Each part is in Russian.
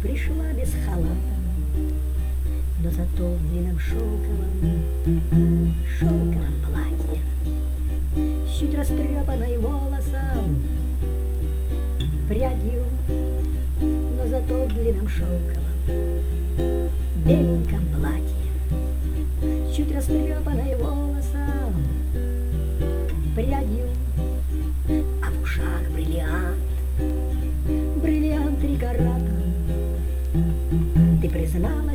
Пришла без халата, но зато в длинном шелковом платье, с чуть растрепанной волосом прядью, но зато в длинном шелковом беленьком платье, с чуть растрепанной волосом прядью, а в ушах бриллиант 3 карата. Ты призналась,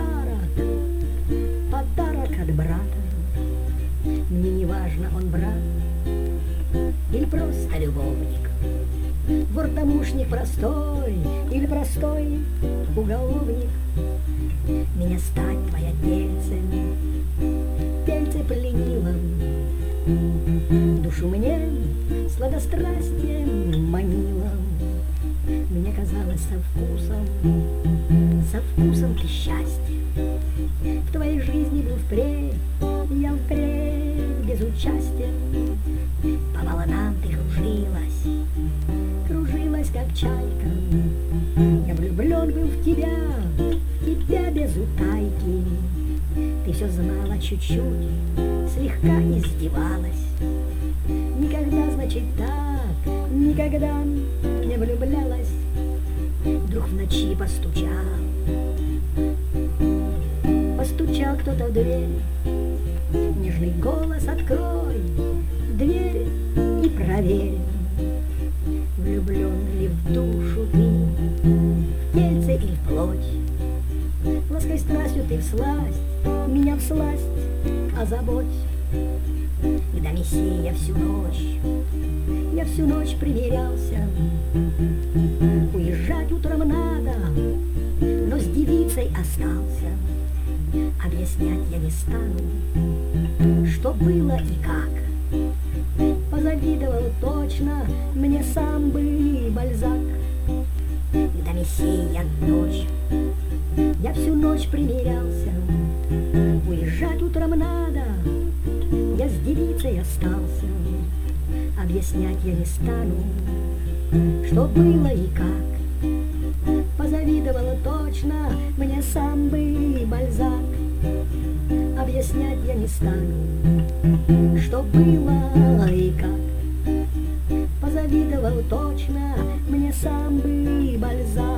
подарок от брата. Мне не важно, он брат или просто любовник, вор-домушник простой или простой уголовник. Меня стать твоя тельце пленила, душу мне сладострастием манила. Мне казалось со вкусом ты счастье. В твоей жизни был я впредь без участия. По волнам ты кружилась, как чайка. Я влюблен был в тебя без утайки. Ты все знала чуть-чуть, слегка издевалась. Никогда, значит, так, никогда не влюблялась. Вдруг в ночи постучал кто-то в дверь. Нежный голос: открой дверь и проверь, влюблен ли в душу ты, в тельце или в плоть. Лаской страстью ты всласть, меня всласть озаботь. Когда Мессия я всю ночь примерялся. Уезжать утром надо, но с девицей остался. Объяснять я не стану, что было и как. Позавидовал точно мне сам бы Бальзак. Когда Мессия я всю ночь примерялся. Уезжать утром надо, я с девицей остался. Объяснять я не стану, что было и как. Позавидовала точно мне сам бы Бальзак. Объяснять я не стану, что было и как. Позавидовал точно мне сам бы Бальзак.